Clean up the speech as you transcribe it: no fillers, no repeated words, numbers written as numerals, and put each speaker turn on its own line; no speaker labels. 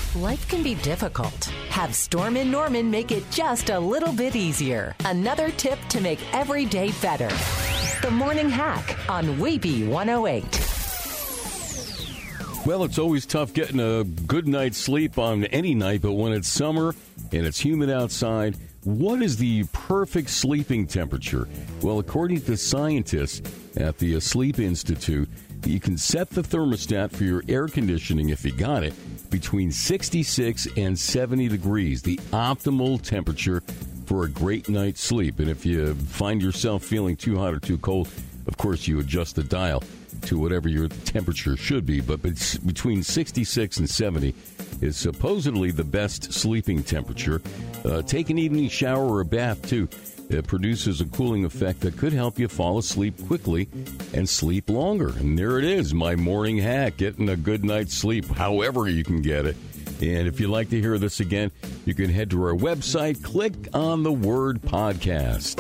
Life can be difficult. Have Storm & Norman make it just a little bit easier. Another tip to make every day better. The Morning Hack on Weeby 108.
Well, it's always tough getting a good night's sleep on any night, but when it's summer and it's humid outside, what is the perfect sleeping temperature? Well, according to scientists at the Sleep Institute, you can set the thermostat for your air conditioning, if you got it, between 66 and 70 degrees, the optimal temperature for a great night's sleep. And if you find yourself feeling too hot or too cold, of course, you adjust the dial to whatever your temperature should be. But between 66 and 70 is supposedly the best sleeping temperature. Take an evening shower or a bath, too. It produces a cooling effect that could help you fall asleep quickly and sleep longer. And there it is, my morning hack, getting a good night's sleep, however you can get it. And if you'd like to hear this again, you can head to our website, click on the word podcast.